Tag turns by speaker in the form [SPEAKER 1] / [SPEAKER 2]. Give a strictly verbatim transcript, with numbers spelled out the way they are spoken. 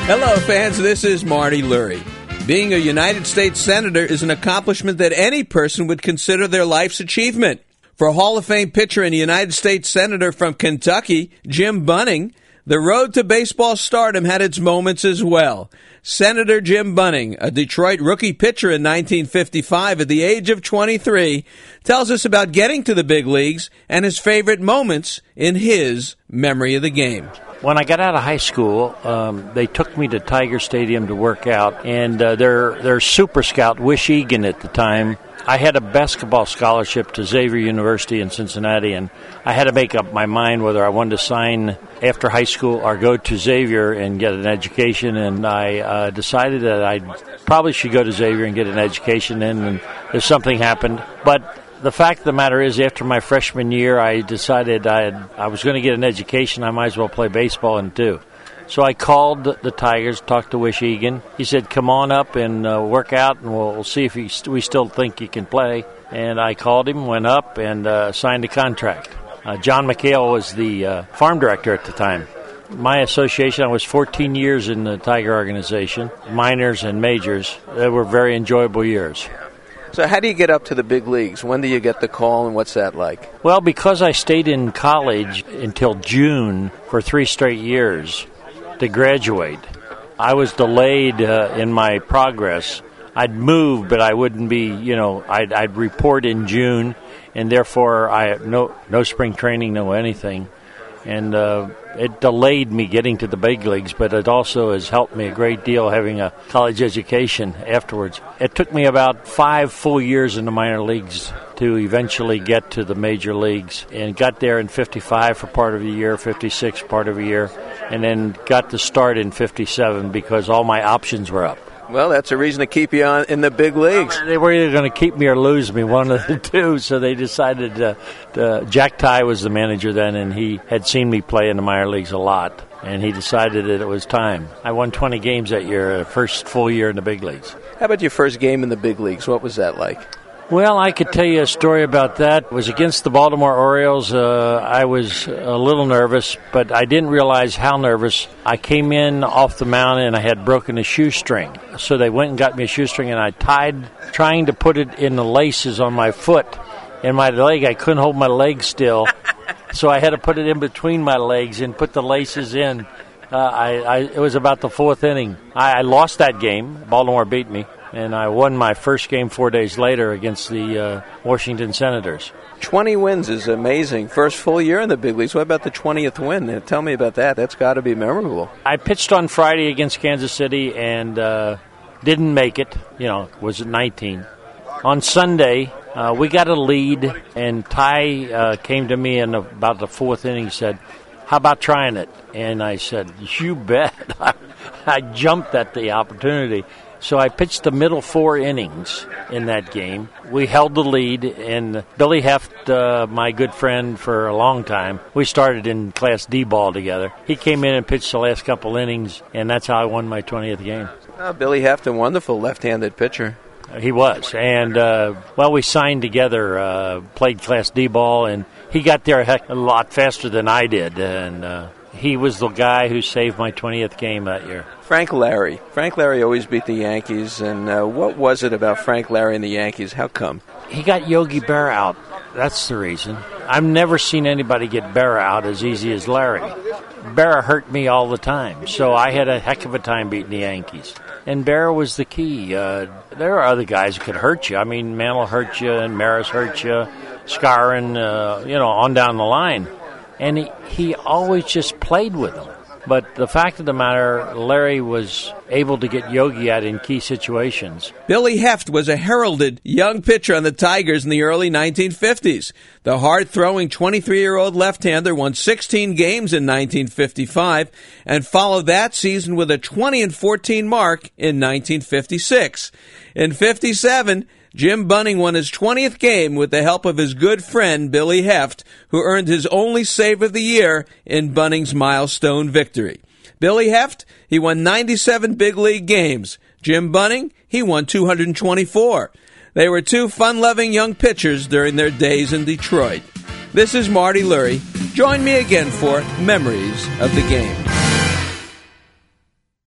[SPEAKER 1] Hello, fans. This is Marty Lurie. Being a United States Senator is an accomplishment that any person would consider their life's achievement. For Hall of Fame pitcher and United States Senator from Kentucky, Jim Bunning, the road to baseball stardom had its moments as well. Senator Jim Bunning, a Detroit rookie pitcher in nineteen fifty-five at the age of twenty-three, tells us about getting to the big leagues and his favorite moments in his memory of the game.
[SPEAKER 2] When I got out of high school, um, they took me to Tiger Stadium to work out, and uh, their their super scout, Wish Egan at the time, I had a basketball scholarship to Xavier University in Cincinnati, and I had to make up my mind whether I wanted to sign after high school or go to Xavier and get an education, and I uh, decided that I probably should go to Xavier and get an education, and if something happened. But the fact of the matter is, after my freshman year, I decided I had, I was going to get an education. I might as well play baseball and do. So I called the Tigers, talked to Wish Egan. He said, come on up and uh, work out, and we'll, we'll see if he st- we still think you can play. And I called him, went up, and uh, signed a contract. Uh, John McHale was the uh, farm director at the time. My association, I was fourteen years in the Tiger organization, minors and majors. They were very enjoyable years.
[SPEAKER 1] So how do you get up to the big leagues? When do you get the call, and what's that like?
[SPEAKER 2] Well, because I stayed in college until June for three straight years to graduate, I was delayed uh, in my progress. I'd move, but I wouldn't be, you know, I'd, I'd report in June, and therefore I had no, no spring training, no anything. And uh, it delayed me getting to the big leagues, but it also has helped me a great deal having a college education afterwards. It took me about five full years in the minor leagues to eventually get to the major leagues, and got there in fifty-five for part of a year, fifty-six part of a year, and then got to start in fifty-seven because all my options were up.
[SPEAKER 1] Well, that's a reason to keep you on in the big leagues.
[SPEAKER 2] Well, they were either going to keep me or lose me, one of the two, so they decided uh, to, Jack Ty was the manager then, and he had seen me play in the minor leagues a lot, and he decided that it was time. I won twenty games that year, first full year in the big leagues.
[SPEAKER 1] How about your first game in the big leagues? What was that like?
[SPEAKER 2] Well, I could tell you a story about that. It was against the Baltimore Orioles. Uh, I was a little nervous, but I didn't realize how nervous. I came in off the mound, and I had broken a shoestring. So they went and got me a shoestring, and I tied, trying to put it in the laces on my foot. And my leg, I couldn't hold my leg still. So I had to put it in between my legs and put the laces in. Uh, I, I, it was about the fourth inning. I, I lost that game. Baltimore beat me. And I won my first game four days later against the uh, Washington Senators.
[SPEAKER 1] twenty wins is amazing. First full year in the big leagues. What about the twentieth win? Tell me about that. That's got to be memorable.
[SPEAKER 2] I pitched on Friday against Kansas City and uh, didn't make it. You know, was at nineteen. On Sunday, uh, we got a lead, and Ty uh, came to me in about the fourth inning and said, how about trying it? And I said, you bet. I jumped at the opportunity. So I pitched the middle four innings in that game. We held the lead, and Billy Heft, uh, my good friend for a long time, we started in Class D ball together. He came in and pitched the last couple innings, and that's how I won my twentieth game.
[SPEAKER 1] Oh, Billy Heft, a wonderful left-handed pitcher.
[SPEAKER 2] Uh, he was. And, uh, well, we signed together, uh, played Class D ball, and he got there a heck a lot faster than I did, and uh, he was the guy who saved my twentieth game that year.
[SPEAKER 1] Frank Larry. Frank Larry always beat the Yankees, and uh, what was it about Frank Larry and the Yankees? How come?
[SPEAKER 2] He got Yogi Berra out. That's the reason. I've never seen anybody get Berra out as easy as Larry. Berra hurt me all the time, so I had a heck of a time beating the Yankees. And Berra was the key. Uh, there are other guys who could hurt you. I mean, Mantle hurt you, and Maris hurt you, Scarron, uh, you know, on down the line. And he, he always just played with them. But the fact of the matter, Larry was able to get Yogi out in key situations.
[SPEAKER 1] Billy Heft was a heralded young pitcher on the Tigers in the early nineteen fifties. The hard-throwing twenty-three-year-old left-hander won sixteen games in nineteen fifty-five and followed that season with a twenty and fourteen mark in nineteen fifty-six. In fifty-seven, Jim Bunning won his twentieth game with the help of his good friend Billy Heft, who earned his only save of the year in Bunning's milestone victory. Billy Heft, he won ninety-seven big league games. Jim Bunning, he won two hundred twenty-four. They were two fun-loving young pitchers during their days in Detroit. This is Marty Lurie. Join me again for Memories of the Game.